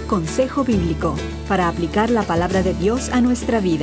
consejo bíblico para aplicar la palabra de Dios a nuestra vida.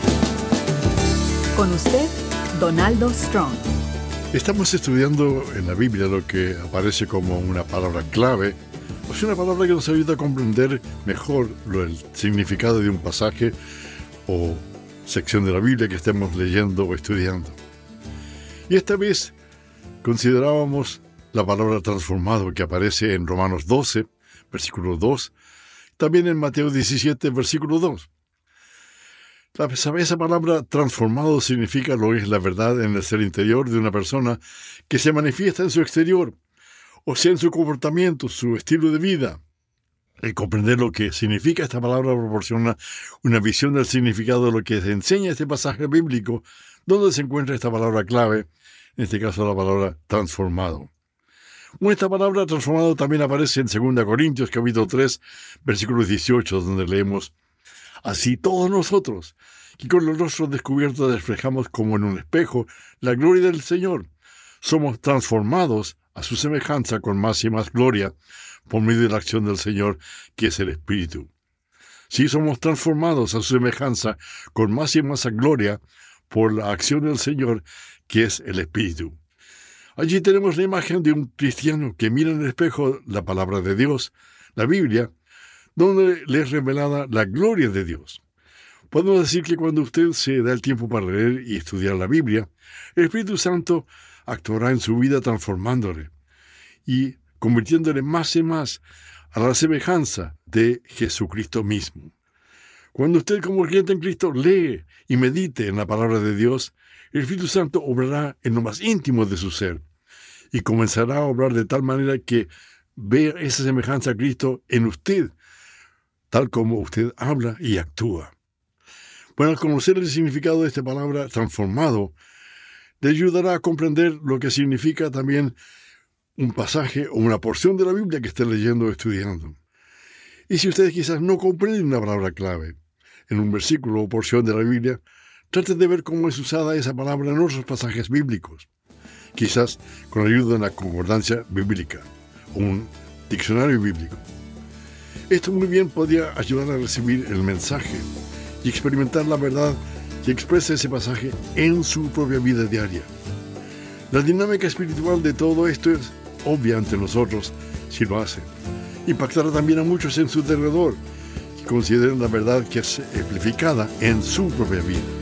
Con usted, Donaldo Strong. Estamos estudiando en la Biblia lo que aparece como una palabra clave, o sea, una palabra que nos ayuda a comprender mejor el significado de un pasaje o sección de la Biblia que estemos leyendo o estudiando. Y esta vez considerábamos la palabra transformado que aparece en Romanos 12, versículo 2, también en Mateo 17, versículo 2. Esa palabra transformado significa lo que es la verdad en el ser interior de una persona que se manifiesta en su exterior, o sea, en su comportamiento, su estilo de vida. El comprender lo que significa esta palabra proporciona una visión del significado de lo que se enseña este pasaje bíblico, donde se encuentra esta palabra clave, en este caso la palabra transformado. Esta palabra transformado también aparece en 2 Corintios capítulo 3, versículo 18, donde leemos: Así todos nosotros, que con los rostros descubiertos reflejamos como en un espejo la gloria del Señor, somos transformados a su semejanza con más y más gloria por medio de la acción del Señor, que es el Espíritu. Sí, somos transformados a su semejanza con más y más gloria por la acción del Señor, que es el Espíritu. Allí tenemos la imagen de un cristiano que mira en el espejo la palabra de Dios, la Biblia, donde le es revelada la gloria de Dios. Podemos decir que cuando usted se da el tiempo para leer y estudiar la Biblia, el Espíritu Santo actuará en su vida transformándole y convirtiéndole más y más a la semejanza de Jesucristo mismo. Cuando usted como creyente en Cristo lee y medite en la palabra de Dios, el Espíritu Santo obrará en lo más íntimo de su ser y comenzará a obrar de tal manera que vea esa semejanza a Cristo en usted, tal como usted habla y actúa. Bueno, al conocer el significado de esta palabra transformado, le ayudará a comprender lo que significa también un pasaje o una porción de la Biblia que esté leyendo o estudiando. Y si ustedes quizás no comprenden una palabra clave en un versículo o porción de la Biblia, traten de ver cómo es usada esa palabra en otros pasajes bíblicos, quizás con ayuda de una concordancia bíblica o un diccionario bíblico. Esto muy bien podría ayudar a recibir el mensaje y experimentar la verdad que expresa ese pasaje en su propia vida diaria. La dinámica espiritual de todo esto es obvia ante nosotros si lo hacen. Impactará también a muchos en su alrededor que consideren la verdad que es amplificada en su propia vida.